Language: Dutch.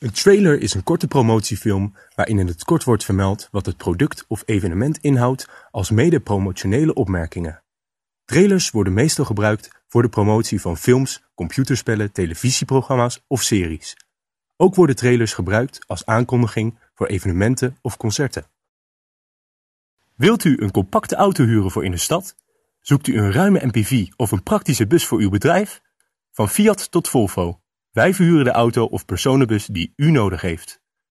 Een trailer is een korte promotiefilm waarin in het kort wordt vermeld wat het product of evenement inhoudt alsmede promotionele opmerkingen. Trailers worden meestal gebruikt voor de promotie van films, computerspellen, televisieprogramma's of series. Ook worden trailers gebruikt als aankondiging voor evenementen of concerten. Wilt u een compacte auto huren voor in de stad? Zoekt u een ruime MPV of een praktische bus voor uw bedrijf? Van Fiat tot Volvo. Wij verhuren de auto of personenbus die u nodig heeft.